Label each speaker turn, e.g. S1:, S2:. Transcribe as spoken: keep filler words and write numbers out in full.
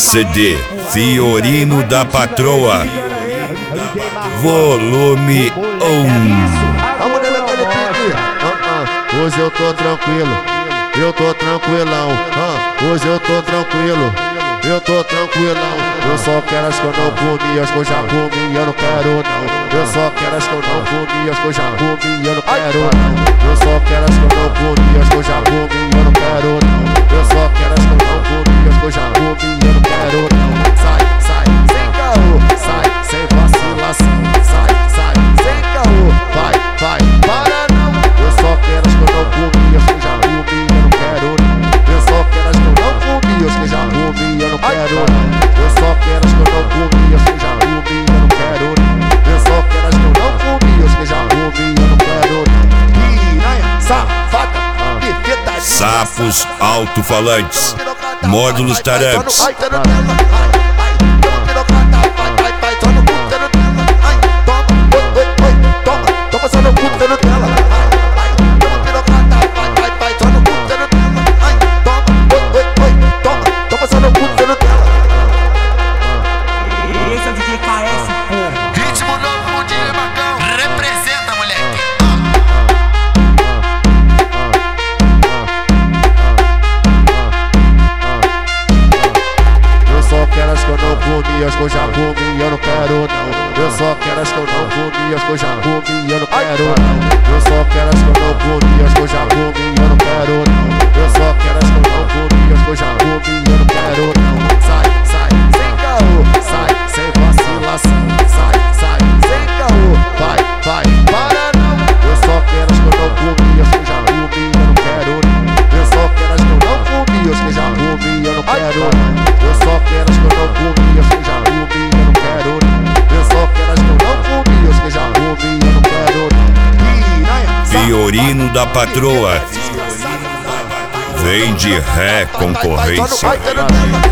S1: C D Fiorino da Patroa, volume um.
S2: Hoje eu tô tranquilo, eu tô tranquilão. Hoje eu tô tranquilo, eu tô tranquilão. Eu só quero as que eu não comi, as que eu já comi, eu não quero não. Eu só quero as que eu não comi, as que eu já comi, eu não quero não. Eu só quero as que eu não comi, as que eu já comi, eu não quero não. Eu só quero as que eu não comi, as que eu já comi, eu não quero não. Sai, sai, sem caô, sai, sem vacilação. Sai, sai, sem caô, vai, vai, para não. Eu só quero as que eu não comi, as que eu já comi, eu não quero não. Eu só quero as que eu não comi, as que eu já comi, eu não quero não. Eu só quero as que eu não comi, as que eu já comi, eu não quero não. Eu só quero as que eu não comi, as que eu já comi, eu não quero não. Piranha, safada, perfeita.
S1: Sapos alto-falantes, módulos tarantes.
S2: As que eu já comi, eu não quero não. Eu só quero as que eu não comi, as que eu já comi, eu não quero não. Eu só quero as que eu não comi, as que eu já comi, eu não quero não. Eu só quero as que eu não comi, as que eu já comi, eu não quero não. Sai, sai, sem caô, sai, sem vacilação. Sai, sai, sem caô, vai, vai, para não. Eu só quero as que eu não comi, as que eu já comi, eu não quero não. Eu só quero as que eu não comi, as que já comi, eu não quero não. Eu só quero as que eu não comi, as que eu já comi, eu não quero não. Eu só quero as que eu não comi, as que já comi, eu não quero não.
S1: Fiorino da Patroa, vem de ré concorrência.